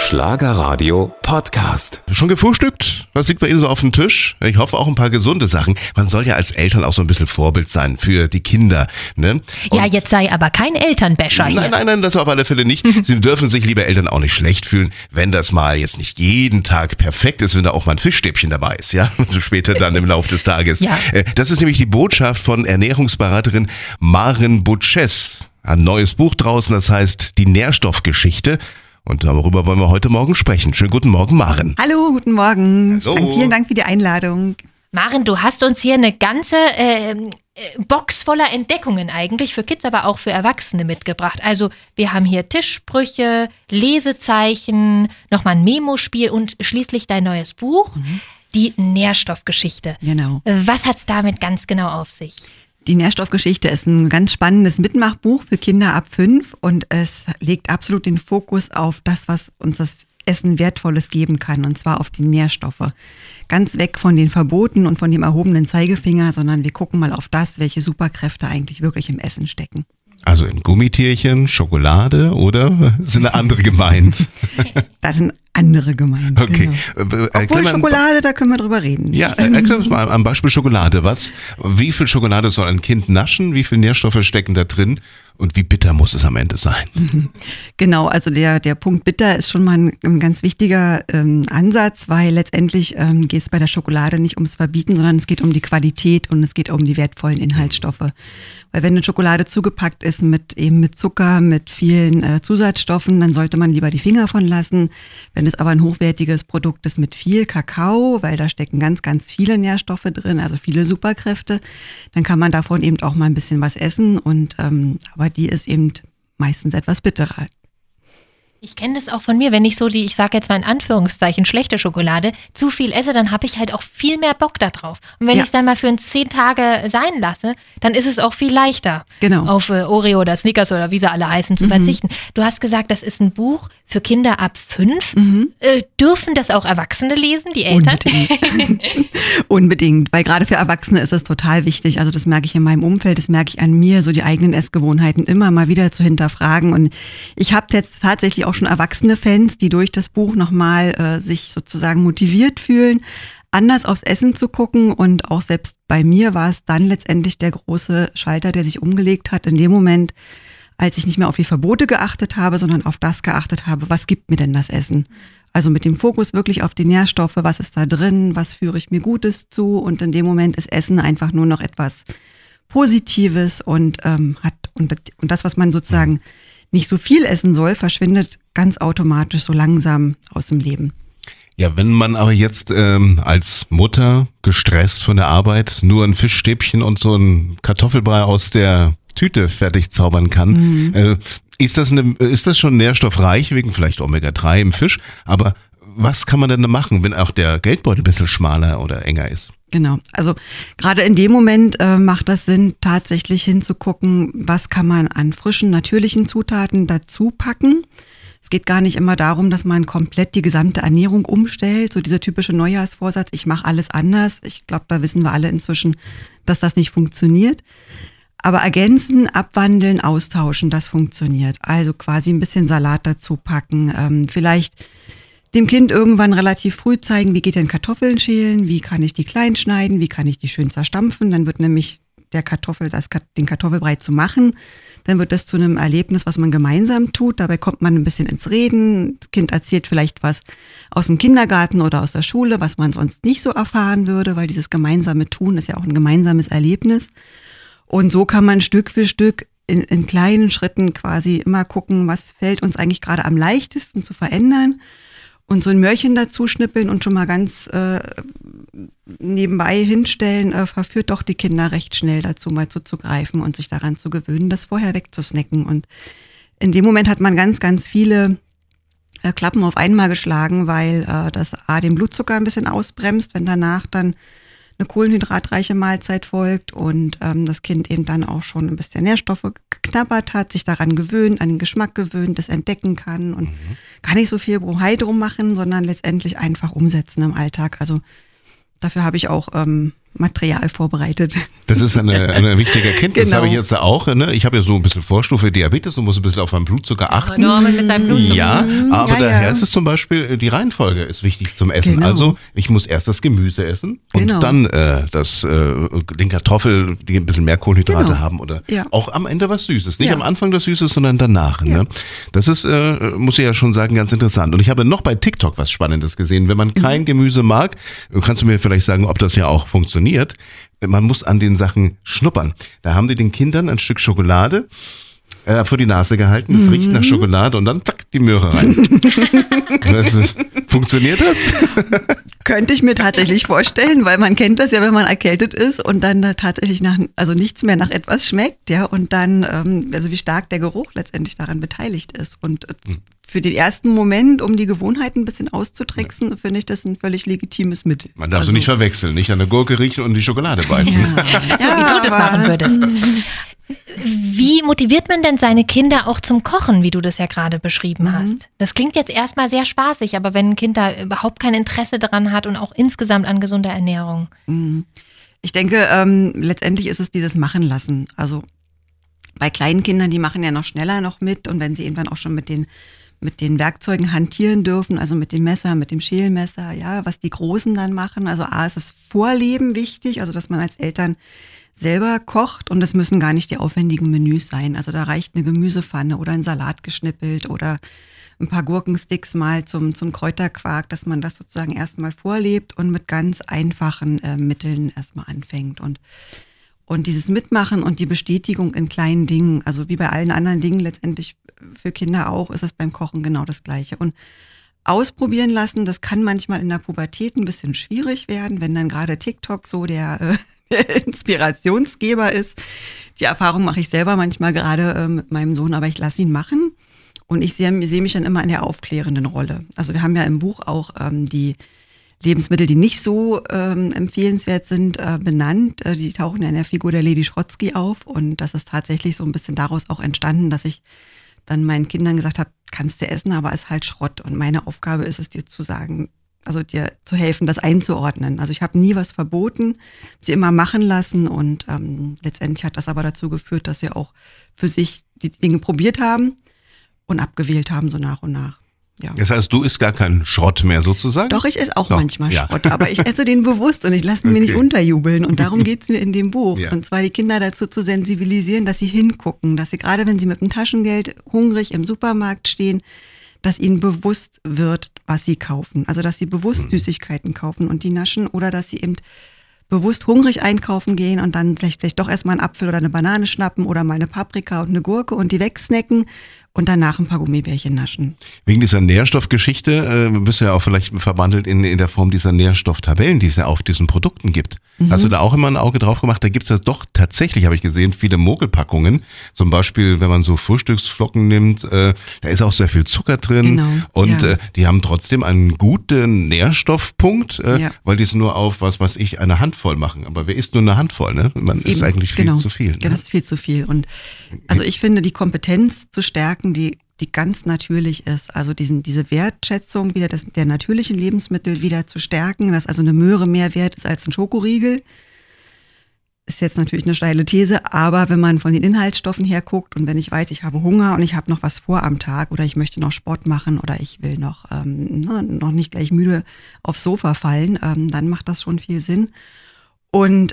Schlagerradio Podcast. Schon gefrühstückt? Was liegt bei Ihnen so auf dem Tisch? Ich hoffe auch ein paar gesunde Sachen. Man soll ja als Eltern auch so ein bisschen Vorbild sein für die Kinder. Ne? Ja, jetzt sei aber kein Elternbäscher hier. Nein, das auf alle Fälle nicht. Sie dürfen sich, liebe Eltern, auch nicht schlecht fühlen, wenn das mal jetzt nicht jeden Tag perfekt ist, wenn da auch mal ein Fischstäbchen dabei ist. Ja, so später dann im Laufe des Tages. Ja. Das ist nämlich die Botschaft von Ernährungsberaterin Maren Butschess. Ein neues Buch draußen, das heißt Die Nährstoffgeschichte. Und darüber wollen wir heute Morgen sprechen. Schönen guten Morgen, Maren. Hallo, guten Morgen. Hallo. Vielen Dank für die Einladung. Maren, du hast uns hier eine ganze Box voller Entdeckungen eigentlich, für Kids, aber auch für Erwachsene mitgebracht. Also wir haben hier Tischsprüche, Lesezeichen, nochmal ein Memospiel und schließlich dein neues Buch, Die Nährstoffgeschichte. Genau. Was hat's damit ganz genau auf sich? Die Nährstoffgeschichte ist ein ganz spannendes Mitmachbuch für Kinder ab 5 und es legt absolut den Fokus auf das, was uns das Essen Wertvolles geben kann, und zwar auf die Nährstoffe. Ganz weg von den Verboten und von dem erhobenen Zeigefinger, sondern wir gucken mal auf das, welche Superkräfte eigentlich wirklich im Essen stecken. Also in Gummitierchen, Schokolade oder sind eine andere gemeint? Das sind andere gemeint. Okay. Genau. Obwohl Schokolade, da können wir drüber reden. Ja, erklär uns mal am Beispiel Schokolade. Wie viel Schokolade soll ein Kind naschen? Wie viele Nährstoffe stecken da drin? Und wie bitter muss es am Ende sein? Genau, also der Punkt bitter ist schon mal ein ganz wichtiger Ansatz, weil letztendlich geht es bei der Schokolade nicht ums Verbieten, sondern es geht um die Qualität und es geht um die wertvollen Inhaltsstoffe. Weil wenn eine Schokolade zugepackt ist mit Zucker, mit vielen Zusatzstoffen, dann sollte man lieber die Finger von lassen. Wenn es aber ein hochwertiges Produkt ist mit viel Kakao, weil da stecken ganz, ganz viele Nährstoffe drin, also viele Superkräfte, dann kann man davon eben auch mal ein bisschen was essen und aber die ist eben meistens etwas bitterer. Ich kenne das auch von mir, wenn ich so ich sage jetzt mal in Anführungszeichen, schlechte Schokolade, zu viel esse, dann habe ich halt auch viel mehr Bock da drauf. Und wenn ich es dann mal für 10 Tage sein lasse, dann ist es auch viel leichter, auf Oreo oder Snickers oder wie sie alle heißen, zu verzichten. Du hast gesagt, das ist ein Buch für Kinder ab 5. Dürfen das auch Erwachsene lesen, die Eltern? Unbedingt, weil gerade für Erwachsene ist es total wichtig. Also das merke ich in meinem Umfeld, das merke ich an mir, so die eigenen Essgewohnheiten immer mal wieder zu hinterfragen. Und ich habe jetzt tatsächlich auch schon erwachsene Fans, die durch das Buch nochmal sich sozusagen motiviert fühlen, anders aufs Essen zu gucken. Und auch selbst bei mir war es dann letztendlich der große Schalter, der sich umgelegt hat in dem Moment, als ich nicht mehr auf die Verbote geachtet habe, sondern auf das geachtet habe, was gibt mir denn das Essen? Also mit dem Fokus wirklich auf die Nährstoffe, was ist da drin, was führe ich mir Gutes zu, und in dem Moment ist Essen einfach nur noch etwas Positives und das, was man sozusagen nicht so viel essen soll, verschwindet ganz automatisch so langsam aus dem Leben. Ja, wenn man aber jetzt als Mutter gestresst von der Arbeit nur ein Fischstäbchen und so ein Kartoffelbrei aus der Tüte fertig zaubern kann, ist das schon nährstoffreich, wegen vielleicht Omega-3 im Fisch, aber was kann man denn da machen, wenn auch der Geldbeutel ein bisschen schmaler oder enger ist? Genau, also gerade in dem Moment macht das Sinn, tatsächlich hinzugucken, was kann man an frischen, natürlichen Zutaten dazu packen. Es geht gar nicht immer darum, dass man komplett die gesamte Ernährung umstellt, so dieser typische Neujahrsvorsatz, ich mache alles anders. Ich glaube, da wissen wir alle inzwischen, dass das nicht funktioniert. Aber ergänzen, abwandeln, austauschen, das funktioniert. Also quasi ein bisschen Salat dazu packen, vielleicht dem Kind irgendwann relativ früh zeigen, wie geht denn Kartoffeln schälen, wie kann ich die klein schneiden, wie kann ich die schön zerstampfen. Dann wird nämlich den Kartoffelbrei zu machen. Dann wird das zu einem Erlebnis, was man gemeinsam tut. Dabei kommt man ein bisschen ins Reden. Das Kind erzählt vielleicht was aus dem Kindergarten oder aus der Schule, was man sonst nicht so erfahren würde, weil dieses gemeinsame Tun ist ja auch ein gemeinsames Erlebnis. Und so kann man Stück für Stück in kleinen Schritten quasi immer gucken, was fällt uns eigentlich gerade am leichtesten zu verändern. Und so ein Möhrchen dazu schnippeln und schon mal ganz nebenbei hinstellen, verführt doch die Kinder recht schnell dazu, mal zuzugreifen und sich daran zu gewöhnen, das vorher wegzusnacken. Und in dem Moment hat man ganz, ganz viele Klappen auf einmal geschlagen, weil das den Blutzucker ein bisschen ausbremst, wenn danach dann eine kohlenhydratreiche Mahlzeit folgt und das Kind eben dann auch schon ein bisschen Nährstoffe geknabbert hat, sich daran gewöhnt, an den Geschmack gewöhnt, das entdecken kann und gar nicht so viel Bohai drum machen, sondern letztendlich einfach umsetzen im Alltag. Also dafür habe ich auch Material vorbereitet. Das ist eine wichtige Erkenntnis, Genau. habe ich jetzt auch. Ne? Ich habe ja so ein bisschen Vorstufe Diabetes und muss ein bisschen auf meinen Blutzucker achten. Norman mit seinem Blutzucker. Ja, aber Ja, daher ja. ist es zum Beispiel, die Reihenfolge ist wichtig zum Essen. Genau. Also ich muss erst das Gemüse essen und Genau. dann den Kartoffel, die ein bisschen mehr Kohlenhydrate Genau. haben oder Ja. auch am Ende was Süßes. Nicht Ja. am Anfang das Süßes, sondern danach. Ja. Ne? Das ist, muss ich ja schon sagen, ganz interessant. Und ich habe noch bei TikTok was Spannendes gesehen. Wenn man kein Gemüse mag, kannst du mir vielleicht sagen, ob das ja auch funktioniert. Man muss an den Sachen schnuppern. Da haben die den Kindern ein Stück Schokolade vor die Nase gehalten, es riecht nach Schokolade und dann zack, die Möhre rein. Funktioniert das? Könnte ich mir tatsächlich vorstellen, weil man kennt das ja, wenn man erkältet ist und dann da tatsächlich also nichts mehr nach etwas schmeckt, ja, und dann, also wie stark der Geruch letztendlich daran beteiligt ist. Und für den ersten Moment, um die Gewohnheiten ein bisschen auszutricksen, finde ich das ein völlig legitimes Mittel. Man darf so nicht verwechseln, nicht an der Gurke riechen und die Schokolade beißen. So wie du das machen würdest. Wie motiviert man denn seine Kinder auch zum Kochen, wie du das ja gerade beschrieben hast? Das klingt jetzt erstmal sehr spaßig, aber wenn ein Kind da überhaupt kein Interesse daran hat und auch insgesamt an gesunder Ernährung. Ich denke, letztendlich ist es dieses Machen lassen. Also bei kleinen Kindern, die machen ja noch schneller noch mit und wenn sie irgendwann auch schon mit den Werkzeugen hantieren dürfen, also mit dem Messer, mit dem Schälmesser, ja, was die Großen dann machen. Also A, ist das Vorleben wichtig, also dass man als Eltern selber kocht und es müssen gar nicht die aufwendigen Menüs sein. Also da reicht eine Gemüsepfanne oder ein Salat geschnippelt oder ein paar Gurkensticks mal zum Kräuterquark, dass man das sozusagen erstmal vorlebt und mit ganz einfachen Mitteln erstmal anfängt. Und dieses Mitmachen und die Bestätigung in kleinen Dingen, also wie bei allen anderen Dingen letztendlich für Kinder auch, ist es beim Kochen genau das Gleiche. Und ausprobieren lassen, das kann manchmal in der Pubertät ein bisschen schwierig werden, wenn dann gerade TikTok so der Inspirationsgeber ist. Die Erfahrung mache ich selber manchmal gerade mit meinem Sohn, aber ich lasse ihn machen. Und ich sehe mich dann immer in der aufklärenden Rolle. Also wir haben ja im Buch auch die Lebensmittel, die nicht so empfehlenswert sind, benannt. Die tauchen ja in der Figur der Lady Schrotzky auf. Und das ist tatsächlich so ein bisschen daraus auch entstanden, dass ich dann meinen Kindern gesagt habe, kannst du essen, aber ist halt Schrott. Und meine Aufgabe ist es, dir zu sagen, also dir zu helfen, das einzuordnen. Also ich habe nie was verboten, sie immer machen lassen und letztendlich hat das aber dazu geführt, dass sie auch für sich die Dinge probiert haben und abgewählt haben, so nach und nach. Ja. Das heißt, du isst gar keinen Schrott mehr sozusagen? Doch, ich esse auch Doch, manchmal ja. Schrott, aber ich esse den bewusst und ich lasse ihn mir nicht unterjubeln. Und darum geht's mir in dem Buch. Ja. Und zwar die Kinder dazu zu sensibilisieren, dass sie hingucken, dass sie gerade, wenn sie mit dem Taschengeld hungrig im Supermarkt stehen, dass ihnen bewusst wird, was sie kaufen. Also, dass sie bewusst Süßigkeiten kaufen und die naschen oder dass sie eben bewusst hungrig einkaufen gehen und dann vielleicht doch erstmal einen Apfel oder eine Banane schnappen oder mal eine Paprika und eine Gurke und die wegsnacken und danach ein paar Gummibärchen naschen. Wegen dieser Nährstoffgeschichte bist du ja auch vielleicht verwandelt in der Form dieser Nährstofftabellen, die es ja auf diesen Produkten gibt. Hast du da auch immer ein Auge drauf gemacht? Da gibt's ja doch tatsächlich, habe ich gesehen, viele Mogelpackungen. Zum Beispiel, wenn man so Frühstücksflocken nimmt, da ist auch sehr viel Zucker drin. Genau, Und ja. die haben trotzdem einen guten Nährstoffpunkt, Ja. weil die es nur auf, was weiß ich, eine Handvoll machen. Aber wer isst nur eine Handvoll? Ne? Man isst Eben, eigentlich viel genau. zu viel. Ne? Ja, das ist viel zu viel. Und also ich finde, die Kompetenz zu stärken, die ganz natürlich ist, also diese Wertschätzung wieder der natürlichen Lebensmittel wieder zu stärken, dass also eine Möhre mehr wert ist als ein Schokoriegel, ist jetzt natürlich eine steile These, aber wenn man von den Inhaltsstoffen her guckt und wenn ich weiß, ich habe Hunger und ich habe noch was vor am Tag oder ich möchte noch Sport machen oder ich will noch nicht gleich müde aufs Sofa fallen, dann macht das schon viel Sinn. Und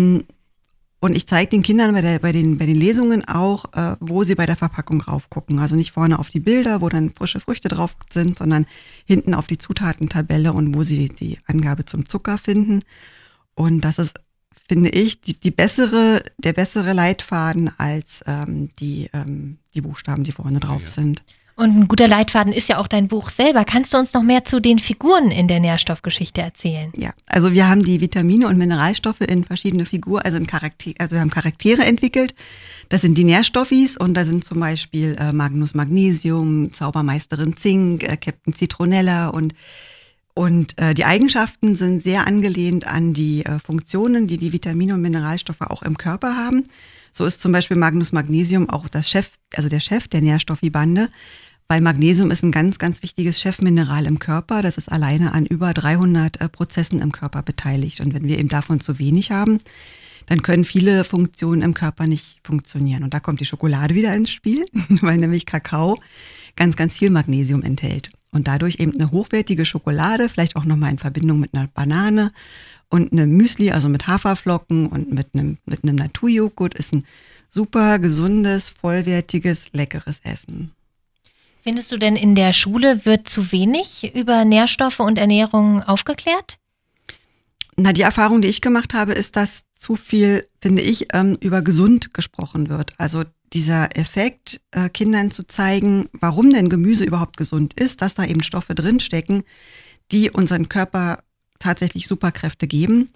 ich zeige den Kindern bei den Lesungen auch, wo sie bei der Verpackung raufgucken. Also nicht vorne auf die Bilder, wo dann frische Früchte drauf sind, sondern hinten auf die Zutatentabelle und wo sie die Angabe zum Zucker finden. Und das ist, finde ich, der bessere Leitfaden als die Buchstaben, die vorne drauf sind. Und ein guter Leitfaden ist ja auch dein Buch selber. Kannst du uns noch mehr zu den Figuren in der Nährstoffgeschichte erzählen? Ja, also wir haben die Vitamine und Mineralstoffe in verschiedene Figuren, also wir haben Charaktere entwickelt. Das sind die Nährstoffis und da sind zum Beispiel Magnus Magnesium, Zaubermeisterin Zink, Captain Zitronella und die Eigenschaften sind sehr angelehnt an die Funktionen, die Vitamine und Mineralstoffe auch im Körper haben. So ist zum Beispiel Magnus Magnesium auch der Chef der Nährstoffibande, weil Magnesium ist ein ganz, ganz wichtiges Chefmineral im Körper. Das ist alleine an über 300 Prozessen im Körper beteiligt. Und wenn wir eben davon zu wenig haben, dann können viele Funktionen im Körper nicht funktionieren. Und da kommt die Schokolade wieder ins Spiel, weil nämlich Kakao ganz, ganz viel Magnesium enthält. Und dadurch eben eine hochwertige Schokolade, vielleicht auch nochmal in Verbindung mit einer Banane und einem Müsli, also mit Haferflocken und mit einem Naturjoghurt, ist ein super gesundes, vollwertiges, leckeres Essen. Findest du denn, in der Schule wird zu wenig über Nährstoffe und Ernährung aufgeklärt? Na, die Erfahrung, die ich gemacht habe, ist, dass zu viel, finde ich, über gesund gesprochen wird. Also dieser Effekt, Kindern zu zeigen, warum denn Gemüse überhaupt gesund ist, dass da eben Stoffe drinstecken, die unseren Körper tatsächlich Superkräfte geben,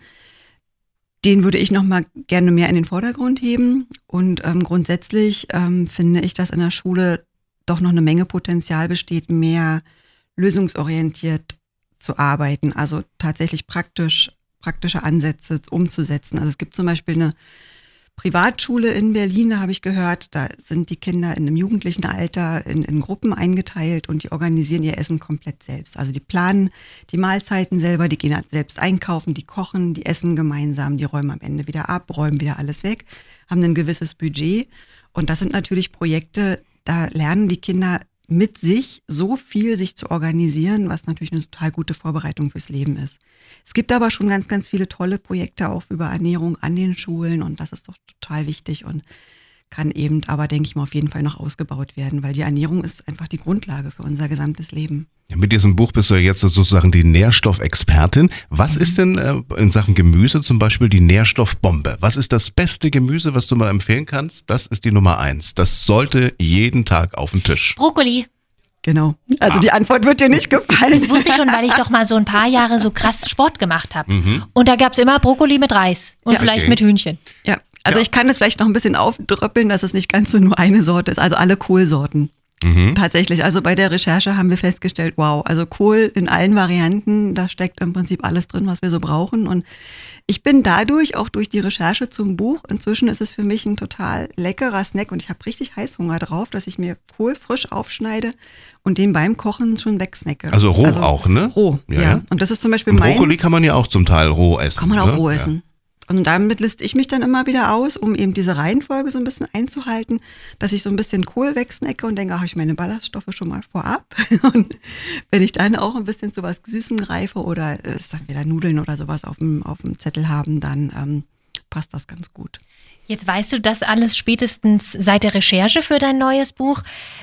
den würde ich nochmal gerne mehr in den Vordergrund heben. Und grundsätzlich finde ich, dass in der Schule doch noch eine Menge Potenzial besteht, mehr lösungsorientiert zu arbeiten, also tatsächlich praktische Ansätze umzusetzen. Also es gibt zum Beispiel eine Privatschule in Berlin, da habe ich gehört, da sind die Kinder in einem jugendlichen Alter in Gruppen eingeteilt und die organisieren ihr Essen komplett selbst. Also die planen die Mahlzeiten selber, die gehen halt selbst einkaufen, die kochen, die essen gemeinsam, die räumen am Ende wieder ab, räumen wieder alles weg, haben ein gewisses Budget. Und das sind natürlich Projekte, da lernen die Kinder mit sich so viel sich zu organisieren, was natürlich eine total gute Vorbereitung fürs Leben ist. Es gibt aber schon ganz, ganz viele tolle Projekte auch über Ernährung an den Schulen und das ist doch total wichtig und kann eben aber, denke ich mal, auf jeden Fall noch ausgebaut werden, weil die Ernährung ist einfach die Grundlage für unser gesamtes Leben. Ja, mit diesem Buch bist du ja jetzt sozusagen die Nährstoffexpertin. Was ist denn in Sachen Gemüse zum Beispiel die Nährstoffbombe? Was ist das beste Gemüse, was du mal empfehlen kannst? Das ist die Nummer 1. Das sollte jeden Tag auf den Tisch. Brokkoli. Genau. Also die Antwort wird dir nicht gefallen. Das wusste ich schon, weil ich doch mal so ein paar Jahre so krass Sport gemacht habe. Und da gab es immer Brokkoli mit Reis und vielleicht mit Hühnchen. Ja, also ich kann das vielleicht noch ein bisschen aufdröppeln, dass es nicht ganz so nur eine Sorte ist, also alle Kohlsorten. Tatsächlich, also bei der Recherche haben wir festgestellt, wow, also Kohl in allen Varianten, da steckt im Prinzip alles drin, was wir so brauchen. Und ich bin dadurch, auch durch die Recherche zum Buch, inzwischen ist es für mich ein total leckerer Snack und ich habe richtig Heißhunger drauf, dass ich mir Kohl frisch aufschneide und den beim Kochen schon wegsnacke. Also roh auch, ne? Roh, ja. Und das ist zum Beispiel Brokkoli kann man ja auch zum Teil roh essen. Kann man auch roh essen. Und damit liste ich mich dann immer wieder aus, um eben diese Reihenfolge so ein bisschen einzuhalten, dass ich so ein bisschen Kohl wegsnacke und denke, ach, ich meine Ballaststoffe schon mal vorab. Und wenn ich dann auch ein bisschen zu was Süßem greife oder es dann wieder Nudeln oder sowas auf dem Zettel haben, dann passt das ganz gut. Jetzt weißt du das alles spätestens seit der Recherche für dein neues Buch.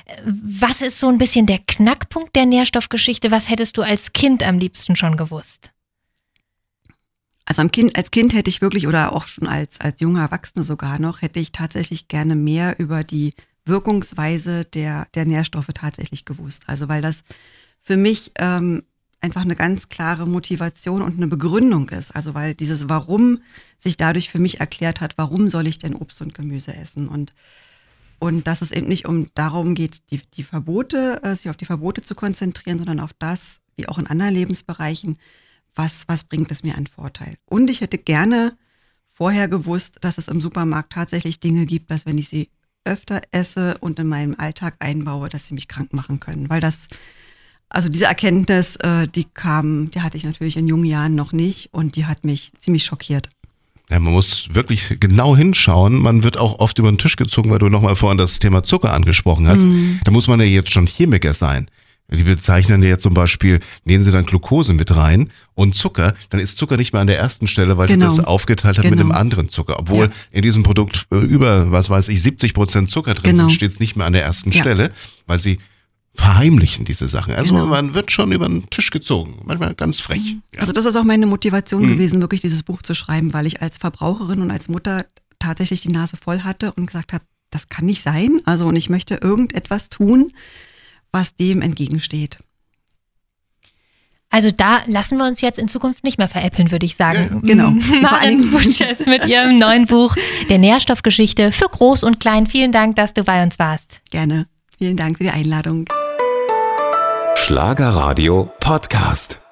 Was ist so ein bisschen der Knackpunkt der Nährstoffgeschichte? Was hättest du als Kind am liebsten schon gewusst? Also als Kind hätte ich wirklich, oder auch schon als junger Erwachsene sogar noch, hätte ich tatsächlich gerne mehr über die Wirkungsweise der Nährstoffe tatsächlich gewusst. Also weil das für mich einfach eine ganz klare Motivation und eine Begründung ist. Also weil dieses Warum sich dadurch für mich erklärt hat, warum soll ich denn Obst und Gemüse essen? Und dass es eben nicht darum geht, die Verbote, sich auf die Verbote zu konzentrieren, sondern auf das, wie auch in anderen Lebensbereichen, was bringt es mir an Vorteil? Und ich hätte gerne vorher gewusst, dass es im Supermarkt tatsächlich Dinge gibt, dass wenn ich sie öfter esse und in meinem Alltag einbaue, dass sie mich krank machen können. Weil also diese Erkenntnis, die hatte ich natürlich in jungen Jahren noch nicht und die hat mich ziemlich schockiert. Ja, man muss wirklich genau hinschauen. Man wird auch oft über den Tisch gezogen, weil du nochmal vorhin das Thema Zucker angesprochen hast. Da muss man ja jetzt schon Chemiker sein. Die bezeichnen ja zum Beispiel, nehmen sie dann Glucose mit rein und Zucker, dann ist Zucker nicht mehr an der ersten Stelle, weil sie das aufgeteilt hat mit einem anderen Zucker. Obwohl in diesem Produkt über, 70% Zucker drin sind, steht es nicht mehr an der ersten Stelle, weil sie verheimlichen diese Sachen. Also man wird schon über den Tisch gezogen, manchmal ganz frech. Ja. Also das ist auch meine Motivation gewesen, wirklich dieses Buch zu schreiben, weil ich als Verbraucherin und als Mutter tatsächlich die Nase voll hatte und gesagt habe, das kann nicht sein. Also und ich möchte irgendetwas tun, was dem entgegensteht. Also da lassen wir uns jetzt in Zukunft nicht mehr veräppeln, würde ich sagen. Ja, genau. Maren Butschers mit ihrem neuen Buch der Nährstoffgeschichte für Groß und Klein. Vielen Dank, dass du bei uns warst. Gerne. Vielen Dank für die Einladung. Schlagerradio Podcast.